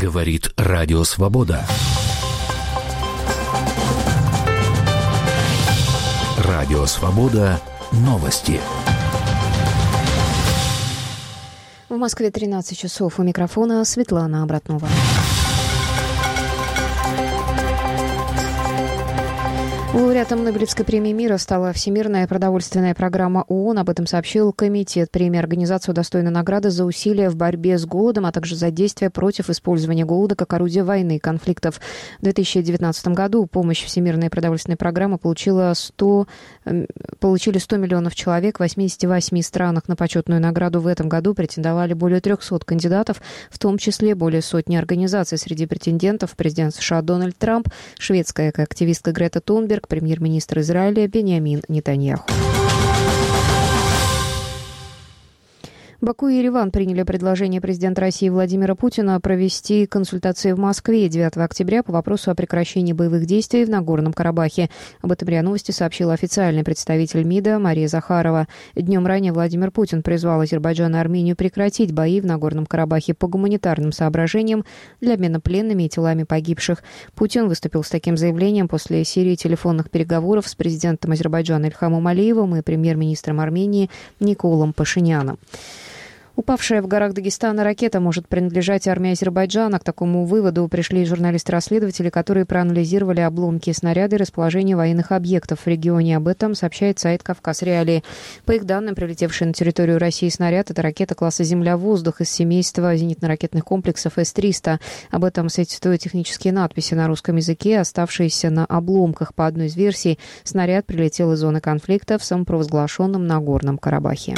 Говорит Радио Свобода. Радио Свобода. Новости. В Москве 13 часов. У микрофона Светлана Обратнова. Лауреатом Нобелевской премии мира стала Всемирная продовольственная программа ООН. Об этом сообщил Комитет премии. Организация удостоена награды за усилия в борьбе с голодом, а также за действия против использования голода как орудия войны и конфликтов. В 2019 году помощь Всемирной продовольственной программы получили 100 миллионов человек в 88 странах. На почетную награду в этом году претендовали более 300 кандидатов, в том числе более сотни организаций. Среди претендентов президент США Дональд Трамп, шведская активистка Грета Тунберг, премьер-министр Израиля Биньямин Нетаньяху. Баку и Ереван приняли предложение президента России Владимира Путина провести консультации в Москве 9 октября по вопросу о прекращении боевых действий в Нагорном Карабахе. Об этом РИА Новости сообщил официальный представитель МИДа Мария Захарова. Днем ранее Владимир Путин призвал Азербайджан и Армению прекратить бои в Нагорном Карабахе по гуманитарным соображениям для обмена пленными и телами погибших. Путин выступил с таким заявлением после серии телефонных переговоров с президентом Азербайджана Ильхамом Алиевым и премьер-министром Армении Николом Пашиняном. Упавшая в горах Дагестана ракета может принадлежать армии Азербайджана. К такому выводу пришли журналисты-расследователи, которые проанализировали обломки снаряда и расположение военных объектов в регионе. Об этом сообщает сайт «Кавказ Реалии». По их данным, прилетевший на территорию России снаряд – это ракета класса «Земля-воздух» из семейства зенитно-ракетных комплексов С-300. Об этом свидетельствуют технические надписи на русском языке, оставшиеся на обломках. По одной из версий, снаряд прилетел из зоны конфликта в самопровозглашенном Нагорном Карабахе.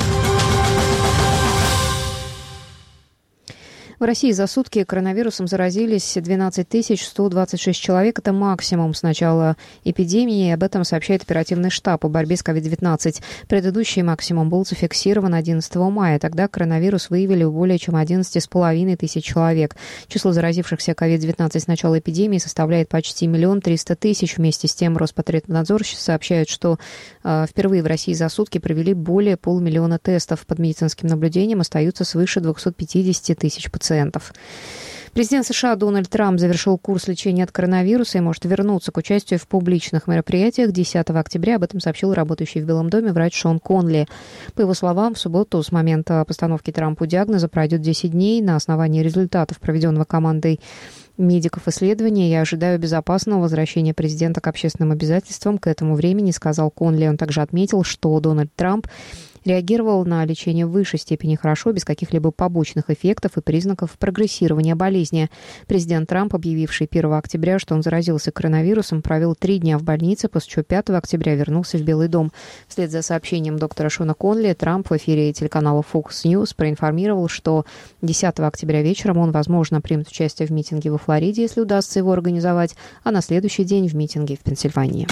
В России за сутки коронавирусом заразились 12 126 человек. Это максимум с начала эпидемии. Об этом сообщает оперативный штаб по борьбе с COVID-19. Предыдущий максимум был зафиксирован 11 мая. Тогда коронавирус выявили у более чем 11,5 тысяч человек. Число заразившихся COVID-19 с начала эпидемии составляет почти 1 300 000. Вместе с тем Роспотребнадзор сообщает, что впервые в России за сутки провели более 500 000 тестов. Под медицинским наблюдением остаются свыше 250 000 пациентов. Президент США Дональд Трамп завершил курс лечения от коронавируса и может вернуться к участию в публичных мероприятиях 10 октября. Об этом сообщил работающий в Белом доме врач Шон Конли. По его словам, в субботу с момента постановки Трампу диагноза пройдет 10 дней. На основании результатов, проведенного командой медиков исследования, я ожидаю безопасного возвращения президента к общественным обязательствам к этому времени, сказал Конли. Он также отметил, что Дональд Трамп реагировал на лечение в высшей степени хорошо, без каких-либо побочных эффектов и признаков прогрессирования болезни. Президент Трамп, объявивший 1 октября, что он заразился коронавирусом, провел 3 дня в больнице, после чего 5 октября вернулся в Белый дом. Вслед за сообщением доктора Шона Конли, Трамп в эфире телеканала Fox News проинформировал, что 10 октября вечером он, возможно, примет участие в митинге во Флориде, если удастся его организовать, а на следующий день в митинге в Пенсильвании.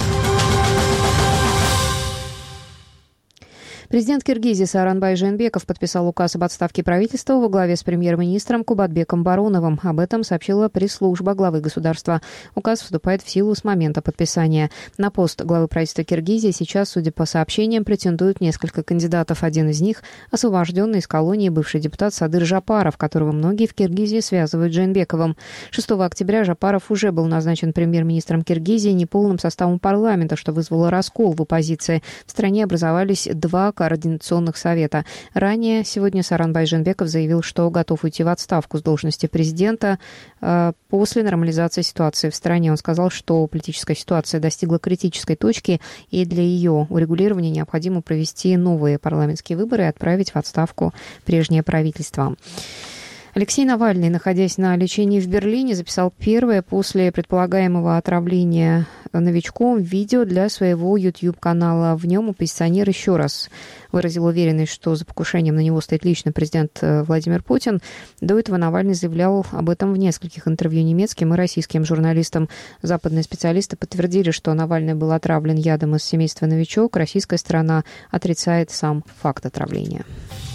Президент Киргизии Сооронбай Жээнбеков подписал указ об отставке правительства во главе с премьер-министром Кубатбеком Бароновым. Об этом сообщила пресс-служба главы государства. Указ вступает в силу с момента подписания. На пост главы правительства Киргизии сейчас, судя по сообщениям, претендуют несколько кандидатов. Один из них – освобожденный из колонии бывший депутат Садыр Жапаров, которого многие в Киргизии связывают с Жээнбековым. 6 октября Жапаров уже был назначен премьер-министром Киргизии неполным составом парламента, что вызвало раскол в оппозиции. В стране образовались 2 координационных совета. Ранее сегодня Сооронбай Жээнбеков заявил, что готов уйти в отставку с должности президента после нормализации ситуации в стране. Он сказал, что политическая ситуация достигла критической точки, и для ее урегулирования необходимо провести новые парламентские выборы и отправить в отставку прежнее правительство. Алексей Навальный, находясь на лечении в Берлине, записал первое после предполагаемого отравления новичком видео для своего YouTube-канала. В нем оппозиционер еще раз выразил уверенность, что за покушением на него стоит лично президент Владимир Путин. До этого Навальный заявлял об этом в нескольких интервью немецким и российским журналистам. Западные специалисты подтвердили, что Навальный был отравлен ядом из семейства «Новичок». Российская сторона отрицает сам факт отравления.